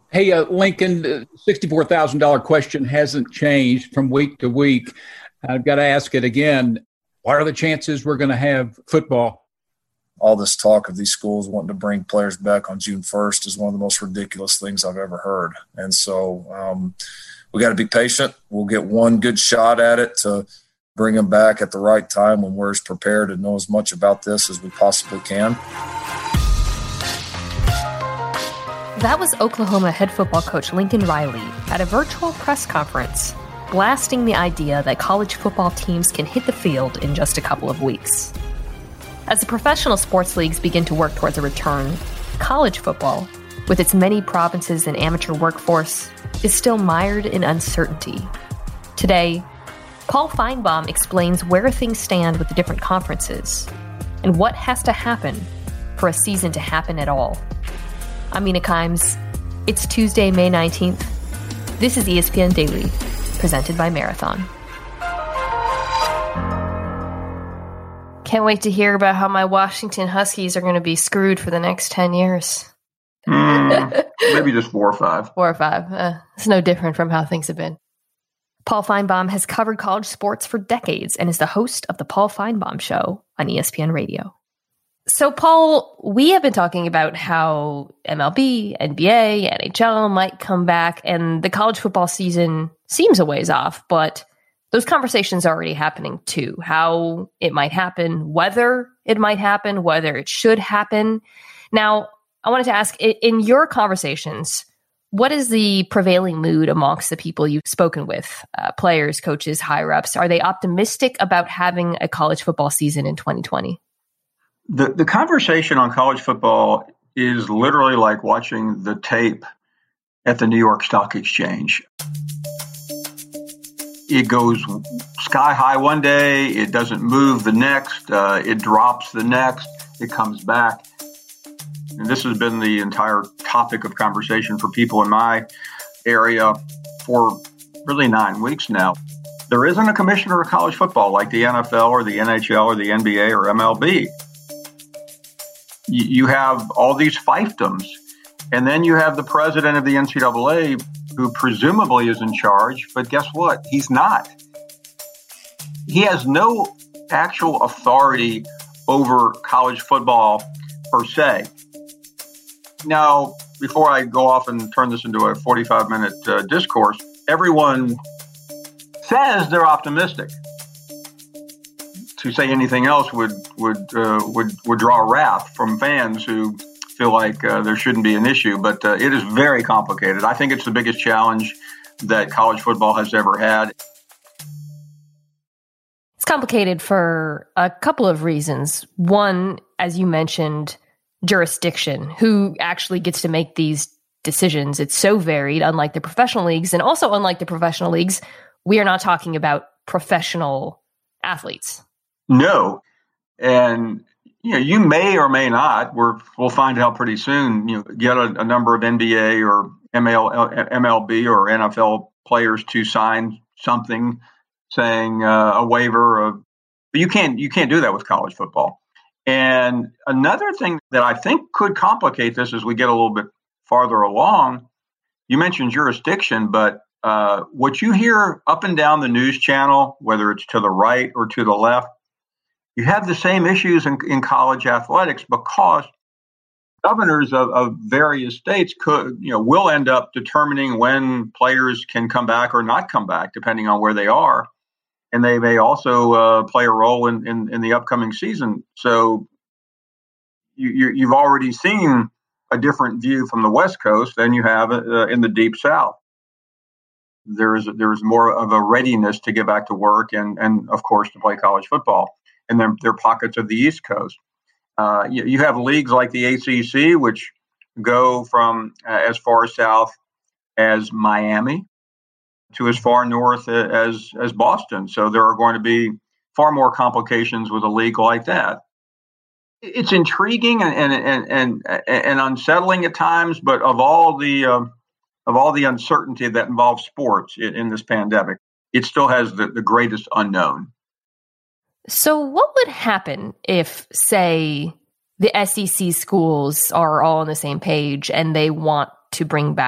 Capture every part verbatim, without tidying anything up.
Hey, uh, Lincoln, the sixty-four thousand dollars question hasn't changed from week to week. I've got to ask it again. What are the chances we're going to have football? All this talk of these schools wanting to bring players back on June first is one of the most ridiculous things I've ever heard. And so um, we got to be patient. We'll get one good shot at it to bring them back at the right time when we're as prepared and know as much about this as we possibly can. That was Oklahoma head football coach Lincoln Riley at a virtual press conference, blasting the idea that college football teams can hit the field in just a couple of weeks. As the professional sports leagues begin to work towards a return, college football, with its many provinces and amateur workforce, is still mired in uncertainty. Today, Paul Finebaum explains where things stand with the different conferences and what has to happen for a season to happen at all. I'm Mina Kimes. It's Tuesday, May nineteenth. This is E S P N Daily, presented by Marathon. Can't wait to hear about how my Washington Huskies are going to be screwed for the next ten years. Mm, maybe just four or five. Four or five. Uh, it's no different from how things have been. Paul Finebaum has covered college sports for decades and is the host of The Paul Finebaum Show on E S P N Radio. So, Paul, we have been talking about how M L B, N B A, N H L might come back, and the college football season seems a ways off, but those conversations are already happening too. How it might happen, whether it might happen, whether it should happen. Now, I wanted to ask, in your conversations, what is the prevailing mood amongst the people you've spoken with, uh, players, coaches, higher-ups? Are they optimistic about having a college football season in twenty twenty? The the conversation on college football is literally like watching the tape at the New York Stock Exchange. It goes sky high one day, it doesn't move the next, uh, it drops the next, it comes back. And this has been the entire topic of conversation for people in my area for really nine weeks now. There isn't a commissioner of college football like the N F L or the N H L or the N B A or M L B. You have all these fiefdoms, and then you have the president of the N C double A who presumably is in charge, but guess what? He's not. He has no actual authority over college football per se. Now, before I go off and turn this into a forty-five minute uh, discourse, everyone says they're optimistic. To say anything else would would uh, would would draw wrath from fans who feel like uh, there shouldn't be an issue. But uh, it is very complicated. I think it's the biggest challenge that college football has ever had. It's complicated for a couple of reasons. One, as you mentioned, jurisdiction. Who actually gets to make these decisions? It's so varied, unlike the professional leagues, and also unlike the professional leagues, we are not talking about professional athletes. No. And, you know, you may or may not, we're, we'll find out pretty soon, you know, get a, a number of N B A or M L B or N F L players to sign something saying uh, a waiver of, but you can't, you can't do that with college football. And another thing that I think could complicate this as we get a little bit farther along, you mentioned jurisdiction, but uh, what you hear up and down the news channel, whether it's to the right or to the left, you have the same issues in, in college athletics because governors of, of various states could, you know, will end up determining when players can come back or not come back, depending on where they are. And they may also uh, play a role in, in, in the upcoming season. So you, you, you've already seen a different view from the West Coast than you have uh, in the Deep South. There's there's more of a readiness to get back to work and, and of course, to play college football. And then there are pockets of the East Coast. Uh, you, you have leagues like the A C C, which go from uh, as far south as Miami to as far north as as Boston. So there are going to be far more complications with a league like that. It's intriguing and and and and, and unsettling at times, but of all the uh, of all the uncertainty that involves sports in, in this pandemic, it still has the, the greatest unknown. So what would happen if, say, the S E C schools are all on the same page and they want to bring back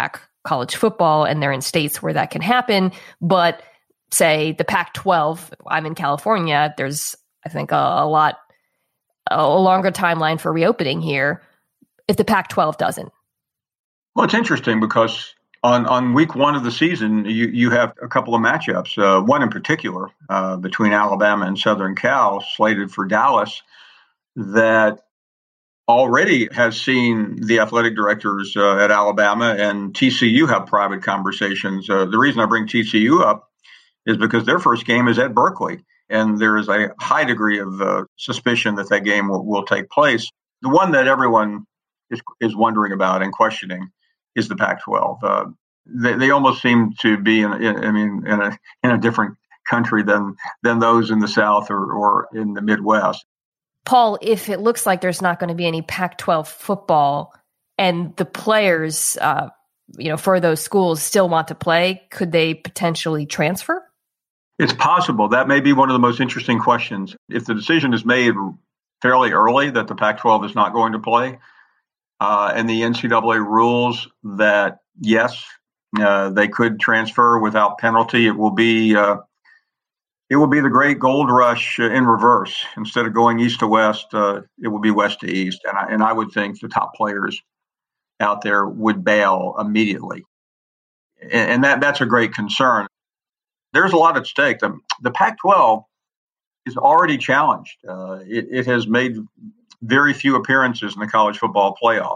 college football, and they're in states where that can happen. But say the Pac twelve, I'm in California, there's, I think, a, a lot, a longer timeline for reopening here if the Pac twelve doesn't. Well, it's interesting because on, on week one of the season, you, you have a couple of matchups, uh, one in particular uh, between Alabama and Southern Cal, slated for Dallas, that already has seen the athletic directors uh, at Alabama and T C U have private conversations. Uh, the reason I bring T C U up is because their first game is at Berkeley, and there is a high degree of uh, suspicion that that game will, will take place. The one that everyone is is wondering about and questioning is the Pac twelve. Uh, they, they almost seem to be in, in I mean, in a in a different country than than those in the South or, or in the Midwest. Paul, if it looks like there's not going to be any Pac twelve football and the players, uh, you know, for those schools still want to play, could they potentially transfer? It's possible. That may be one of the most interesting questions. If the decision is made fairly early that the Pac twelve is not going to play, uh, and the N C double A rules that, yes, uh, they could transfer without penalty, it will be uh, it will be the great gold rush in reverse. Instead of going east to west, uh, it will be west to east. And I, and I would think the top players out there would bail immediately. And, and that that's a great concern. There's a lot at stake. The, the Pac twelve is already challenged. Uh, it, it has made very few appearances in the college football playoff.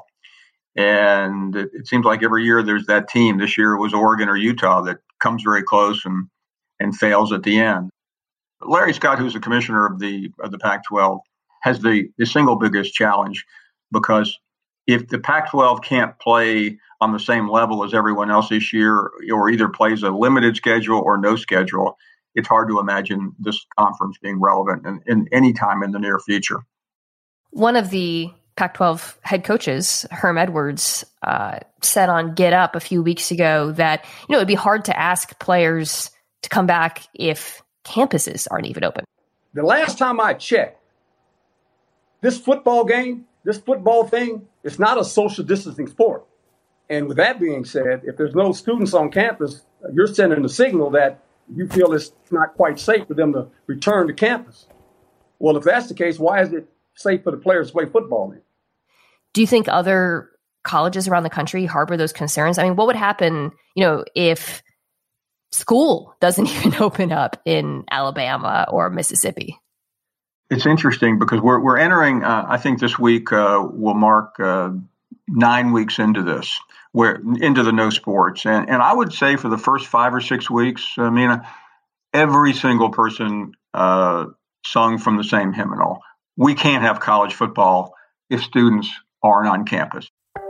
And it, it seems like every year there's that team. This year it was Oregon or Utah that comes very close and, and fails at the end. Larry Scott, who's the commissioner of the of the Pac twelve, has the, the single biggest challenge, because if the Pac twelve can't play on the same level as everyone else this year, or either plays a limited schedule or no schedule, it's hard to imagine this conference being relevant in, in any time in the near future. One of the Pac twelve head coaches, Herm Edwards, uh, said on Get Up a few weeks ago that, you know, it'd be hard to ask players to come back if campuses aren't even open. The last time I checked, this football game, this football thing, it's not a social distancing sport. And with that being said, if there's no students on campus, you're sending a signal that you feel it's not quite safe for them to return to campus. Well, if that's the case, why is it safe for the players to play football then? Do you think other colleges around the country harbor those concerns? I mean, what would happen, you know, if school doesn't even open up in Alabama or Mississippi? It's interesting because we're we're entering, uh, I think this week uh, will mark uh, nine weeks into this, where into the no sports. And and I would say for the first five or six weeks, I mean, every single person uh, sung from the same hymnal. We can't have college football if students aren't on campus.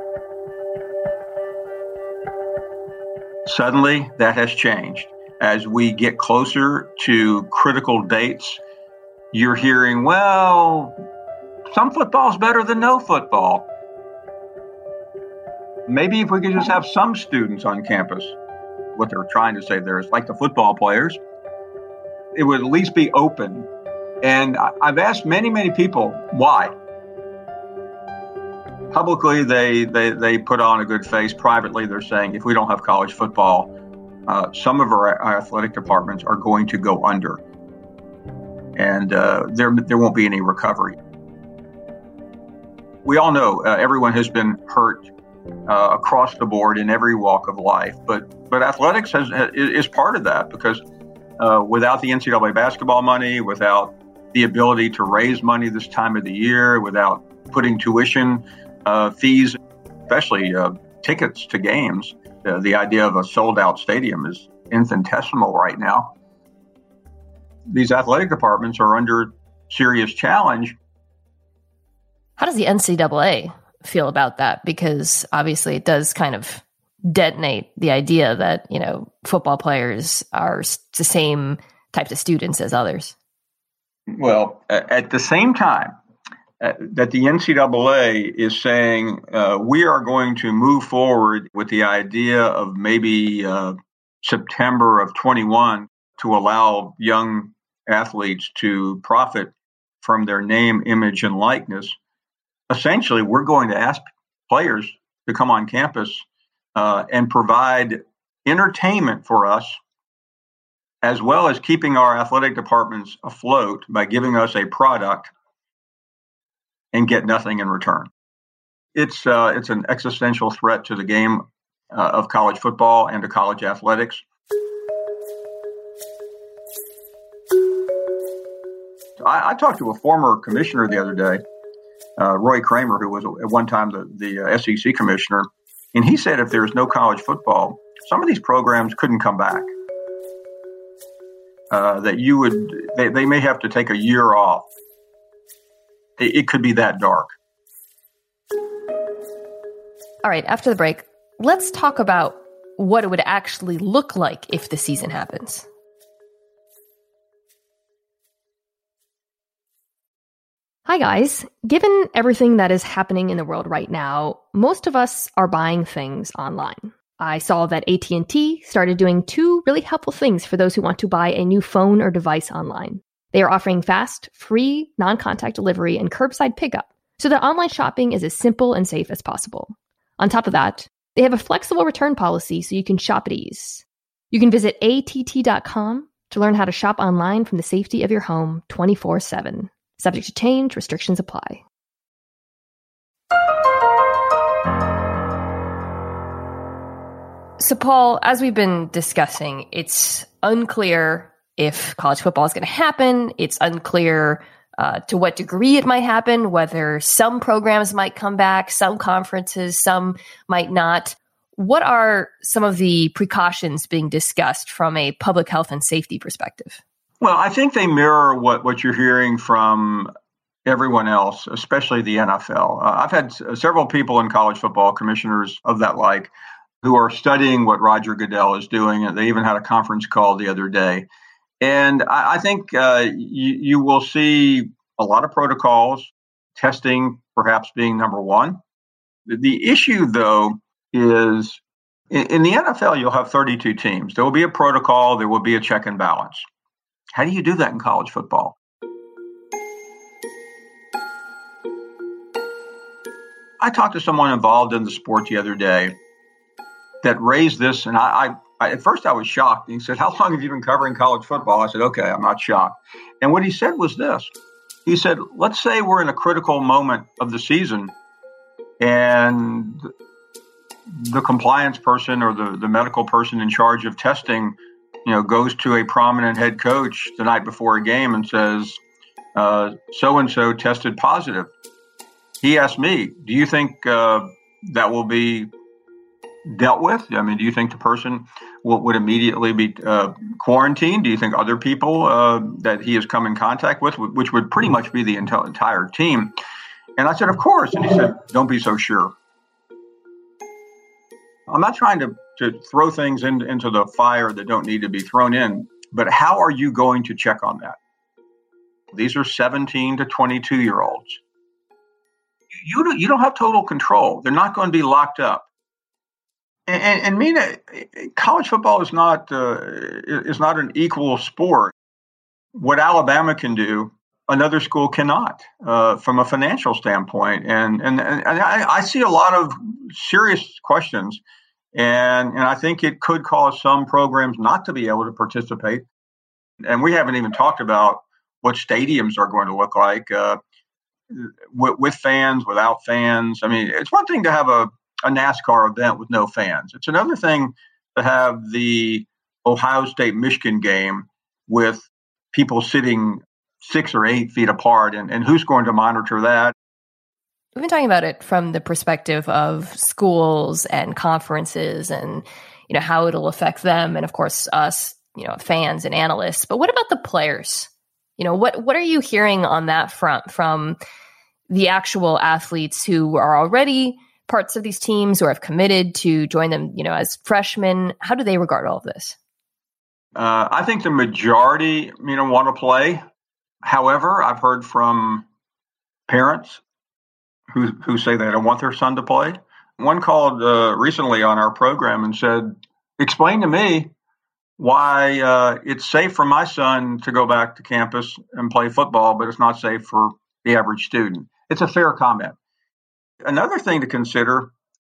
Suddenly, that has changed. As we get closer to critical dates, you're hearing, well, some football is better than no football. Maybe if we could just have some students on campus, what they're trying to say there is like the football players, it would at least be open. And I've asked many, many people why. Publicly, they, they, they put on a good face. Privately, they're saying if we don't have college football, uh, some of our, our athletic departments are going to go under. And uh, there there won't be any recovery. We all know uh, everyone has been hurt uh, across the board in every walk of life, but but athletics has, is part of that, because uh, without the N C double A basketball money, without the ability to raise money this time of the year, without putting tuition uh, fees, especially uh, tickets to games, uh, the idea of a sold-out stadium is infinitesimal right now. These athletic departments are under serious challenge. How does the N C double A feel about that? Because obviously it does kind of detonate the idea that, you know, football players are the same types of students as others. Well, at the same time uh, that the N C double A is saying uh, we are going to move forward with the idea of maybe uh, September of twenty-one to allow young athletes to profit from their name, image, and likeness. Essentially, we're going to ask players to come on campus uh, and provide entertainment for us, as well as keeping our athletic departments afloat by giving us a product and get nothing in return. It's uh, it's an existential threat to the game uh, of college football and to college athletics. I, I talked to a former commissioner the other day, uh, Roy Kramer, who was at one time the, the uh, S E C commissioner, and he said if there's no college football, some of these programs couldn't come back. Uh, that you would, they, they may have to take a year off. It, it could be that dark. All right, after the break, let's talk about what it would actually look like if the season happens. Hi guys. Given everything that is happening in the world right now, most of us are buying things online. I saw that A T and T started doing two really helpful things for those who want to buy a new phone or device online. They are offering fast, free, non-contact delivery and curbside pickup, so that online shopping is as simple and safe as possible. On top of that, they have a flexible return policy so you can shop at ease. You can visit A T T dot com to learn how to shop online from the safety of your home twenty-four seven. Subject to change, restrictions apply. So, Paul, as we've been discussing, it's unclear if college football is going to happen. It's unclear uh, to what degree it might happen, whether some programs might come back, some conferences, some might not. What are some of the precautions being discussed from a public health and safety perspective? Well, I think they mirror what, what you're hearing from everyone else, especially the N F L. Uh, I've had s- several people in college football, commissioners of that like, who are studying what Roger Goodell is doing. And they even had a conference call the other day. And I, I think uh, you, you will see a lot of protocols, testing perhaps being number one. The, the issue, though, is in, in the N F L, you'll have thirty-two teams. There will be a protocol. There will be a check and balance. How do you do that in college football? I talked to someone involved in the sport the other day that raised this, and I, I, I at first I was shocked. He said, "How long have you been covering college football?" I said, "Okay, I'm not shocked." And what he said was this. He said, let's say we're in a critical moment of the season, and the compliance person or the, the medical person in charge of testing, you know, goes to a prominent head coach the night before a game and says, uh, so-and-so tested positive. He asked me, do you think uh, that will be dealt with? I mean, do you think the person will, would immediately be uh, quarantined? Do you think other people uh, that he has come in contact with, which would pretty much be the ent- entire team? And I said, of course. And he said, don't be so sure. I'm not trying to, to throw things in, into the fire that don't need to be thrown in, but how are you going to check on that? These are seventeen to twenty-two year olds. You don't, you don't have total control. They're not going to be locked up. And, and, and Mina, college football is not uh, is not an equal sport. What Alabama can do, another school cannot, uh, from a financial standpoint. And and, and I, I see a lot of serious questions, and and I think it could cause some programs not to be able to participate. And we haven't even talked about what stadiums are going to look like. Uh, With, with fans, without fans. I mean, it's one thing to have a, a NASCAR event with no fans. It's another thing to have the Ohio State-Michigan game with people sitting six or eight feet apart, and, and who's going to monitor that? We've been talking about it from the perspective of schools and conferences and, you know, how it'll affect them and, of course, us, you know, fans and analysts. But what about the players? You know, what what are you hearing on that front from the actual athletes who are already parts of these teams or have committed to join them, you know, as freshmen? How do they regard all of this? Uh, I think the majority, you know, want to play. However, I've heard from parents who who say they don't want their son to play. One called uh, recently on our program and said, explain to me why uh, it's safe for my son to go back to campus and play football, but it's not safe for the average student. It's a fair comment. Another thing to consider,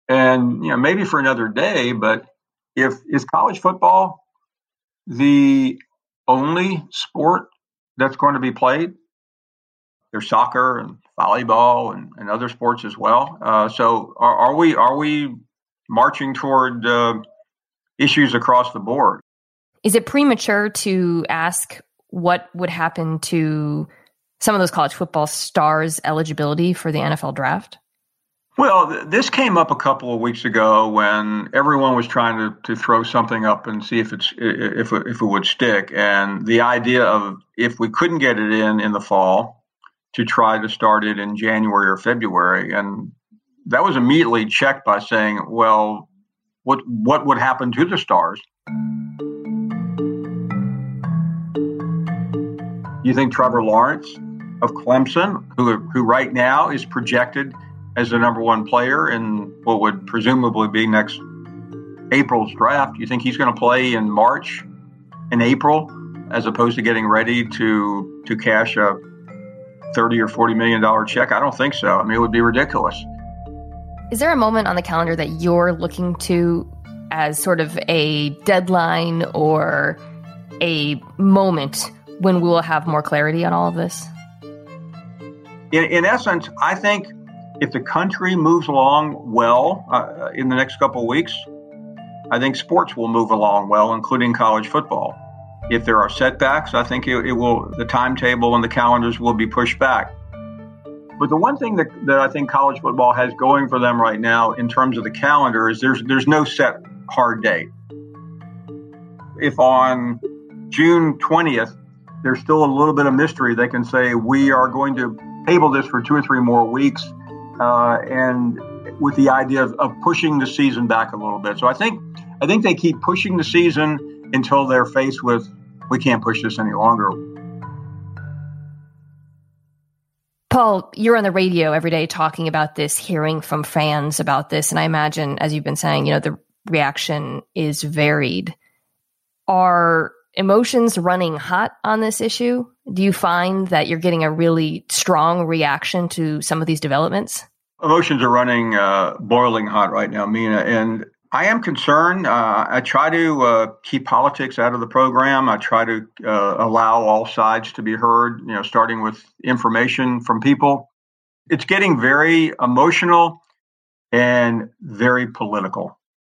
And, you know, maybe for another day, but if is college football the only sport that's going to be played? There's soccer and volleyball and, and other sports as well. Uh, so are, are we are we marching toward uh, issues across the board? Is it premature to ask what would happen to some of those college football stars' eligibility for the N F L draft? Well, th- this came up a couple of weeks ago when everyone was trying to, to throw something up and see if it's if it, if it would stick. And the idea of if we couldn't get it in in the fall, to try to start it in January or February, and that was immediately checked by saying, "Well, what what would happen to the stars?" You think Trevor Lawrence of Clemson, who who right now is projected as the number one player in what would presumably be next April's draft, you think he's going to play in March, in April, as opposed to getting ready to to cash a thirty or forty million dollar check? I don't think so. I mean, it would be ridiculous. Is there a moment on the calendar that you're looking to as sort of a deadline or a moment when we will have more clarity on all of this? In, in essence, I think if the country moves along well uh, in the next couple of weeks, I think sports will move along well, including college football. If there are setbacks, I think it, it will. The timetable and the calendars will be pushed back. But the one thing that, that I think college football has going for them right now in terms of the calendar is there's there's no set hard date. If on June twentieth, there's still a little bit of mystery, they can say, we are going to table this for two or three more weeks, uh, and with the idea of, of pushing the season back a little bit. So I think I think they keep pushing the season until they're faced with, we can't push this any longer. Paul, you're on the radio every day talking about this, hearing from fans about this. And I imagine, as you've been saying, you know, the reaction is varied. Are emotions running hot on this issue? Do you find that you're getting a really strong reaction to some of these developments? Emotions are running uh, boiling hot right now, Mina. And I am concerned. Uh, I try to uh, keep politics out of the program. I try to uh, allow all sides to be heard, you know, starting with information from people. It's getting very emotional and very political.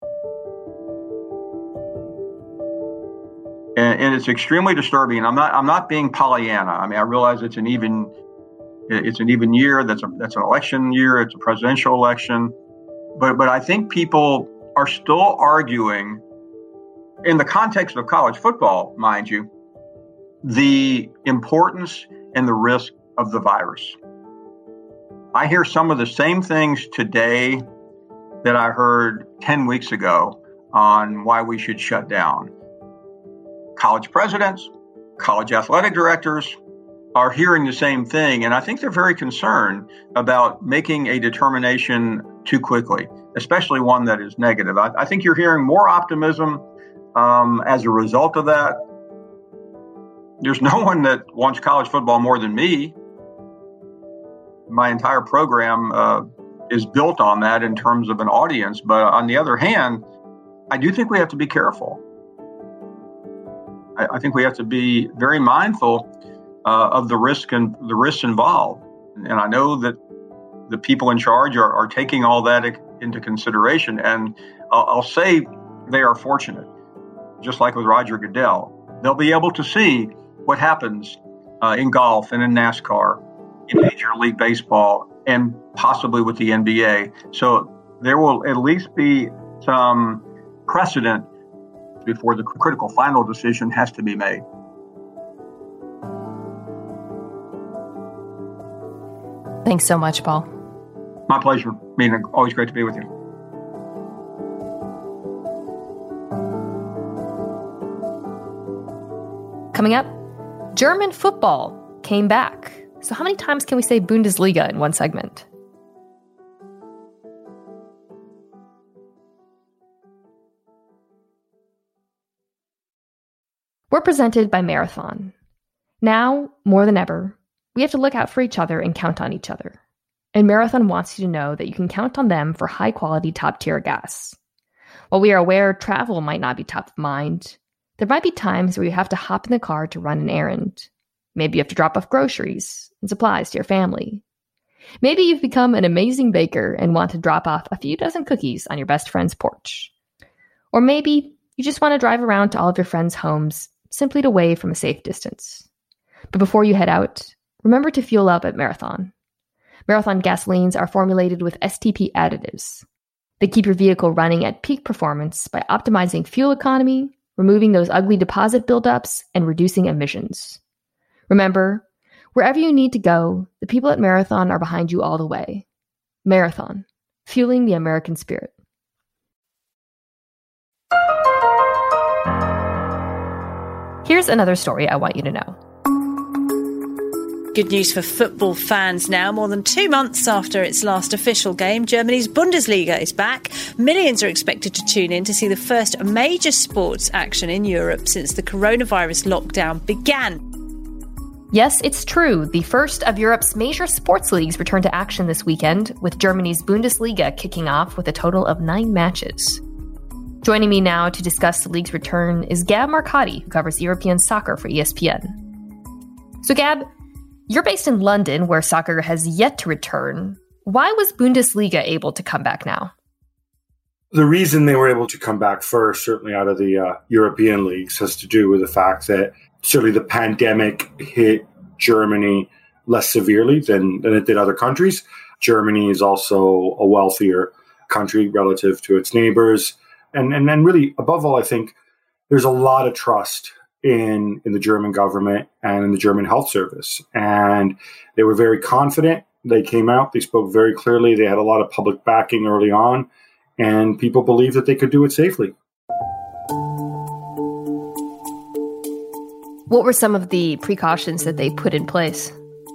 And, and it's extremely disturbing. I'm not I'm not being Pollyanna. I mean, I realize it's an even it's an even year. That's a that's an election year. It's a presidential election. But but I think people are still arguing, in the context of college football, mind you, the importance and the risk of the virus. I hear some of the same things today that I heard ten weeks ago on why we should shut down. College presidents, college athletic directors are hearing the same thing, and I think they're very concerned about making a determination too quickly, especially one that is negative. I, I think you're hearing more optimism um, as a result of that. There's no one that wants college football more than me. My entire program uh, is built on that in terms of an audience. But on the other hand, I do think we have to be careful. I, I think we have to be very mindful uh, of the risk and the risks involved. And I know that the people in charge are, are taking all that into consideration. And I'll, I'll say they are fortunate, just like with Roger Goodell. They'll be able to see what happens uh, in golf and in NASCAR, in Major League Baseball, and possibly with the N B A. So there will at least be some precedent before the critical final decision has to be made. Thanks so much, Paul. My pleasure. Mina, always great to be with you. Coming up, German football came back. So how many times can we say Bundesliga in one segment? We're presented by Marathon. Now, more than ever, we have to look out for each other and count on each other. and Marathon wants you to know that you can count on them for high-quality, top-tier gas. While we are aware travel might not be top of mind, there might be times where you have to hop in the car to run an errand. Maybe you have to drop off groceries and supplies to your family. Maybe you've become an amazing baker and want to drop off a few dozen cookies on your best friend's porch. Or maybe you just want to drive around to all of your friends' homes simply to wave from a safe distance. But before you head out, remember to fuel up at Marathon. Marathon gasolines are formulated with S T P additives. They keep your vehicle running at peak performance by optimizing fuel economy, removing those ugly deposit buildups, and reducing emissions. Remember, wherever you need to go, the people at Marathon are behind you all the way. Marathon, fueling the American spirit. Here's another story I want you to know. Good news for football fans now. More than two months after its last official game, Germany's Bundesliga is back. Millions are expected to tune in to see the first major sports action in Europe since the coronavirus lockdown began. Yes, it's true. The first of Europe's major sports leagues returned to action this weekend, with Germany's Bundesliga kicking off with a total of nine matches. Joining me now to discuss the league's return is Gab Marcotti, who covers European soccer for E S P N. So Gab, you're based in London, where soccer has yet to return. Why was Bundesliga able to come back now? The reason they were able to come back first, certainly out of the uh, European leagues, has to do with the fact that certainly the pandemic hit Germany less severely than, than it did other countries. Germany is also a wealthier country relative to its neighbors. And, and then really, above all, I think there's a lot of trust in, in the German government and in the German health service. And they were very confident. They came out, they spoke very clearly. They had a lot of public backing early on, and people believed that they could do it safely. What were some of the precautions that they put in place?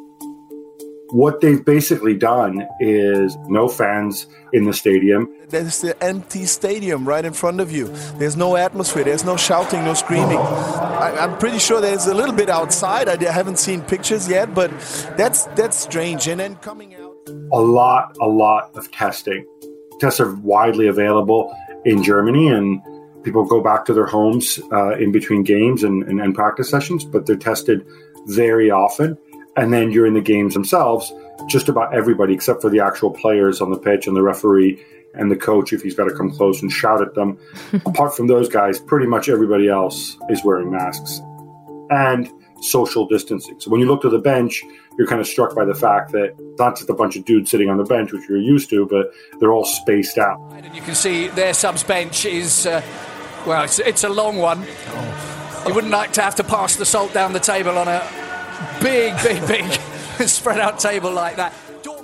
What they've basically done is no fans in the stadium. There's the empty stadium right in front of you. There's no atmosphere. There's no shouting, no screaming. I, I'm pretty sure there's a little bit outside. I haven't seen pictures yet, but that's that's strange. And then coming out... A lot, a lot of testing. Tests are widely available in Germany, and people go back to their homes uh, in between games and, and, and practice sessions, but they're tested very often. And then during the games themselves, just about everybody, except for the actual players on the pitch and the referee and the coach, if he's got to come close and shout at them. Apart from those guys, pretty much everybody else is wearing masks and social distancing. So when you look to the bench, you're kind of struck by the fact that not just a bunch of dudes sitting on the bench, which you're used to, but they're all spaced out. And you can see their subs bench is, uh, well, it's, it's a long one. Oh. You wouldn't like to have to pass the salt down the table on a big, big, big spread out table like that.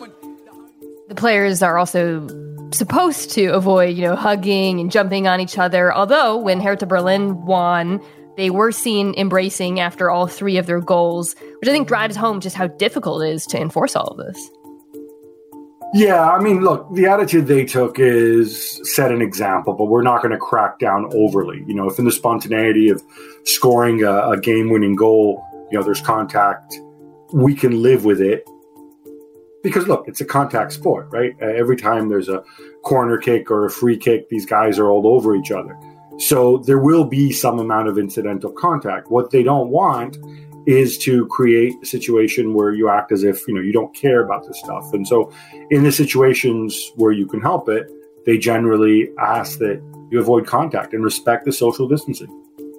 The players are also supposed to avoid, you know, hugging and jumping on each other. Although when Hertha Berlin won, they were seen embracing after all three of their goals, which I think drives home just how difficult it is to enforce all of this. Yeah, I mean, look, the attitude they took is set an example, but we're not going to crack down overly. You know, if in the spontaneity of scoring a, a game-winning goal, you know, there's contact, we can live with it. Because, look, it's a contact sport, right? Uh, every time there's a corner kick or a free kick, these guys are all over each other. So there will be some amount of incidental contact. What they don't want is to create a situation where you act as if, you know, you don't care about this stuff. And so in the situations where you can help it, they generally ask that you avoid contact and respect the social distancing.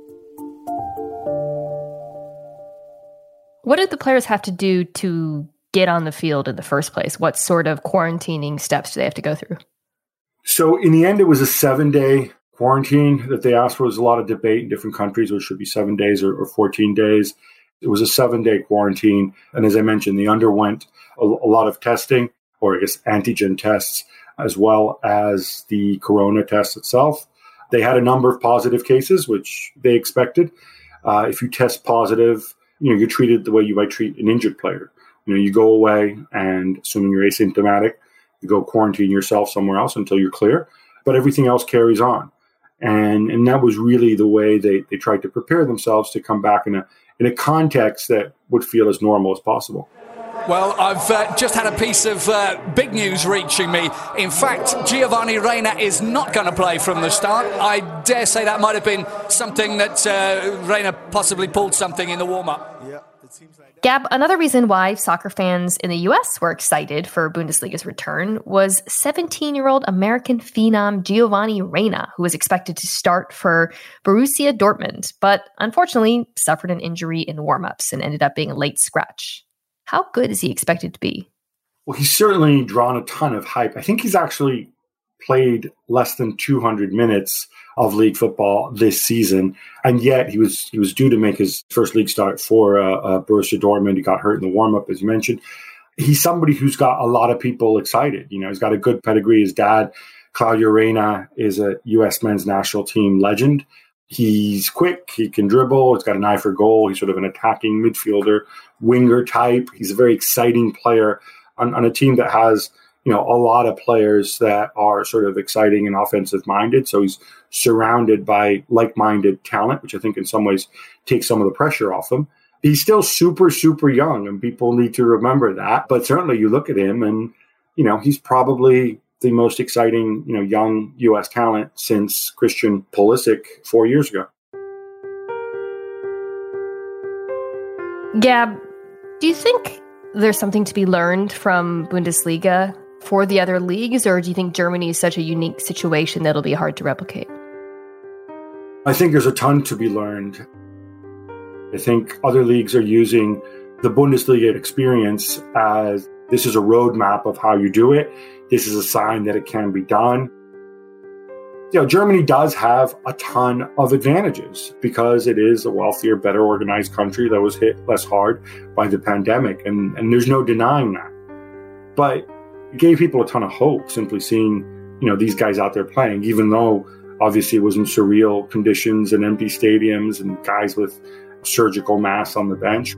What did the players have to do to get on the field in the first place? What sort of quarantining steps do they have to go through? So in the end, it was a seven-day quarantine that they asked for. There was a lot of debate in different countries, whether it should be seven days or, or fourteen days. It was a seven-day quarantine. And as I mentioned, they underwent a, a lot of testing, or I guess antigen tests, as well as the corona test itself. They had a number of positive cases, which they expected. Uh, if you test positive, you know, you're treated the way you might treat an injured player. You know, you go away and, assuming you're asymptomatic, you go quarantine yourself somewhere else until you're clear. But everything else carries on. And and that was really the way they, they tried to prepare themselves to come back in a in a context that would feel as normal as possible. Well, I've uh, just had a piece of uh, big news reaching me. In fact, Giovanni Reyna is not going to play from the start. I dare say that might have been something that uh, Reyna possibly pulled something in the warm-up. Yeah, it seems like that. Gab, another reason why soccer fans in the U S were excited for Bundesliga's return was seventeen-year-old American phenom Giovanni Reyna, who was expected to start for Borussia Dortmund, but unfortunately suffered an injury in warm-ups and ended up being a late scratch. How good is he expected to be? Well, he's certainly drawn a ton of hype. I think he's actually played less than two hundred minutes of league football this season, and yet he was he was due to make his first league start for uh, uh, Borussia Dortmund. He got hurt in the warm-up, as you mentioned. He's somebody who's got a lot of people excited. You know, he's got a good pedigree. His dad, Claudio Reyna, is a U S men's national team legend. He's quick. He can dribble. He's got an eye for goal. He's sort of an attacking midfielder, winger type. He's a very exciting player on, on a team that has, you know, a lot of players that are sort of exciting and offensive minded. So he's surrounded by like-minded talent, which I think in some ways takes some of the pressure off him. He's still super, super young, and people need to remember that. But certainly you look at him and, you know, he's probably the most exciting, you know, young U S talent since Christian Pulisic four years ago. Gab, do you think there's something to be learned from Bundesliga for the other leagues, or do you think Germany is such a unique situation that it'll be hard to replicate? I think there's a ton to be learned. I think other leagues are using the Bundesliga experience as this is a roadmap of how you do it. This is a sign that it can be done. You know, Germany does have a ton of advantages because it is a wealthier, better organized country that was hit less hard by the pandemic. And, and there's no denying that. But it gave people a ton of hope simply seeing, you know, these guys out there playing, even though obviously it was in surreal conditions and empty stadiums and guys with surgical masks on the bench.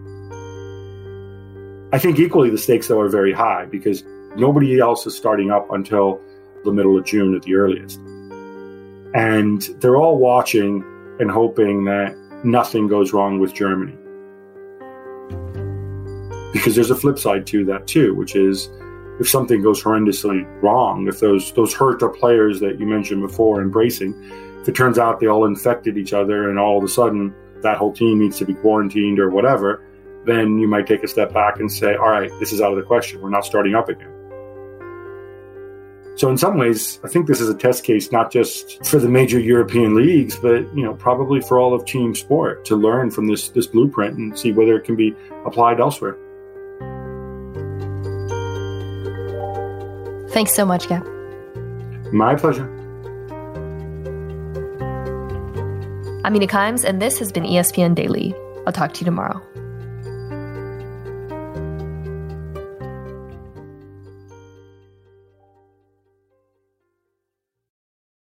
I think equally the stakes, though, are very high because nobody else is starting up until the middle of June at the earliest. And they're all watching and hoping that nothing goes wrong with Germany. Because there's a flip side to that, too, which is if something goes horrendously wrong, if those those Hertha players that you mentioned before embracing, if it turns out they all infected each other and all of a sudden that whole team needs to be quarantined or whatever, then you might take a step back and say, all right, this is out of the question. We're not starting up again. So in some ways, I think this is a test case, not just for the major European leagues, but, you know, probably for all of team sport to learn from this, this blueprint and see whether it can be applied elsewhere. Thanks so much, Gab. My pleasure. I'm Mina Kimes, and this has been E S P N Daily. I'll talk to you tomorrow.